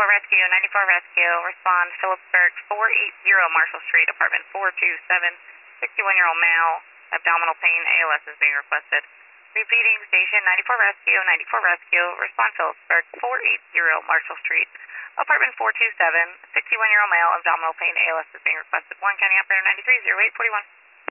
Rescue, 94 Rescue, respond Phillipsburg 480 Marshall Street, apartment 427, 61-year-old male, abdominal pain, ALS is being requested. Repeating, station 94 Rescue, 94 Rescue, respond Phillipsburg 480 Marshall Street, apartment 427, 61-year-old male, abdominal pain, ALS is being requested. Warren County Operator 93, 0841.